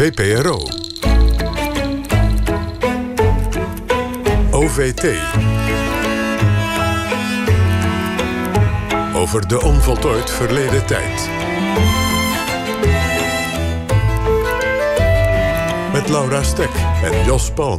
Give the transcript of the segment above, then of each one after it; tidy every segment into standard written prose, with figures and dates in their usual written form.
VPRO. OVT. Over de onvoltooid verleden tijd. Met Laura Stek en Jos Palm.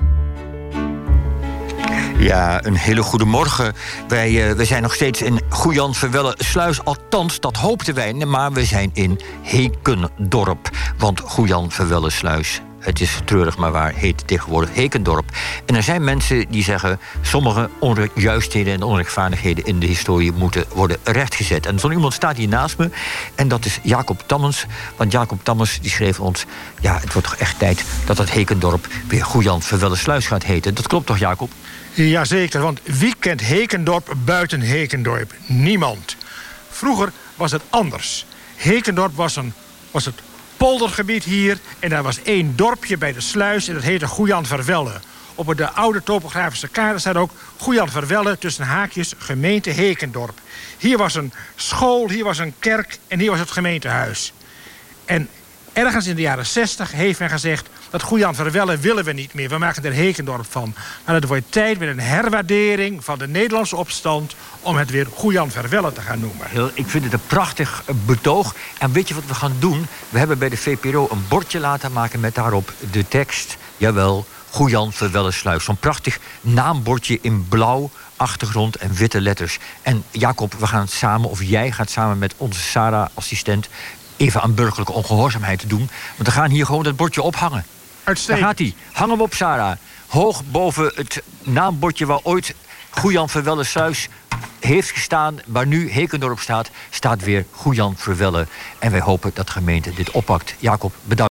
Ja, een hele goede morgen. Wij zijn nog steeds in Goejanverwelle-Sluis. Althans, dat hoopten wij. Maar we zijn in Hekendorp. Want Goejanverwelle-Sluis, het is treurig maar waar, heet tegenwoordig Hekendorp. En er zijn mensen die zeggen, sommige onjuistheden en onrechtvaardigheden in de historie moeten worden rechtgezet. En zo'n iemand staat hier naast me. En dat is Jacob Tammens. Want Jacob Tammens die schreef ons, ja, het wordt toch echt tijd dat het Hekendorp weer Goejanverwelle-Sluis gaat heten. Dat klopt toch, Jacob? Jazeker, want wie kent Hekendorp buiten Hekendorp? Niemand. Vroeger was het anders. Hekendorp was het poldergebied hier en daar was één dorpje bij de sluis en dat heette Goejanverwelle. Op de oude topografische kaart staat ook Goejanverwelle tussen haakjes gemeente Hekendorp. Hier was een school, hier was een kerk en hier was het gemeentehuis. En ergens in de jaren 60 heeft men gezegd, dat Goejanverwelle willen we niet meer. We maken er Hekendorp van. Maar het wordt tijd met een herwaardering van de Nederlandse opstand om het weer Goejanverwelle te gaan noemen. Ik vind het een prachtig betoog. En weet je wat we gaan doen? We hebben bij de VPRO een bordje laten maken met daarop de tekst, jawel, Goejanverwelle-Sluis. Zo'n prachtig naambordje in blauw achtergrond en witte letters. En Jacob, we gaan samen, of jij gaat samen met onze Sarah-assistent even aan burgerlijke ongehoorzaamheid doen. Want we gaan hier gewoon dat bordje ophangen. Uitstekend. Daar gaat hij. Hang hem op, Sarah. Hoog boven het naambordje waar ooit Goejanverwelle-Sluis heeft gestaan, waar nu Hekendorp staat, staat weer Goejanverwelle. En wij hopen dat de gemeente dit oppakt. Jacob, bedankt.